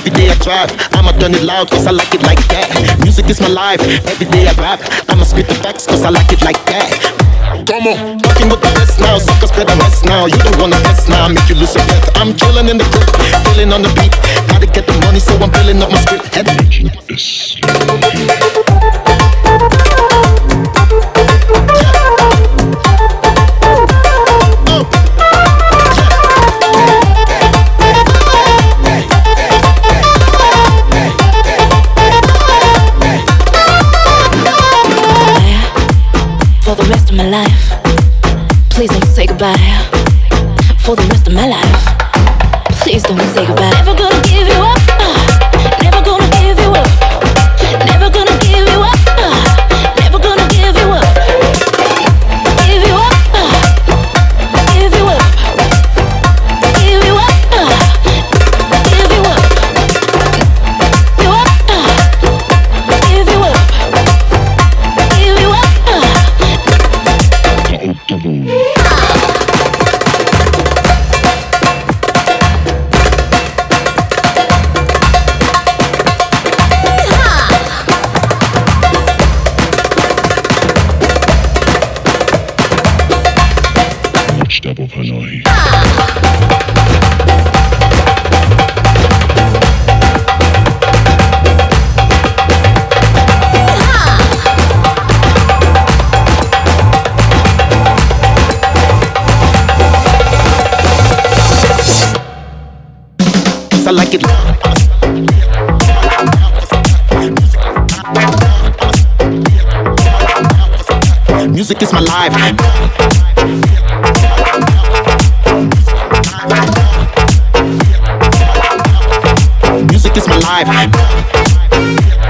every day I drive. I'ma turn it loud cause I like it like that. Music is my life, every day I rap. I'ma spit the facts cause I like it like that. Come on, talking with the best now, suckers better rest now. You don't wanna test now, make you lose your breath. I'm chilling in the group, feeling on the beat. Gotta get the money, so I'm filling up my script. For the rest of my life, please don't say goodbye. For the rest of my life, please don't say goodbye. Never gonna give you up, never gonna give you up, never gonna give you up, never gonna give you up, give you up, give you up, give you up, give you up, you up, give you up, give you up. Double Panoy. I like it. Music is my life. Music is my life.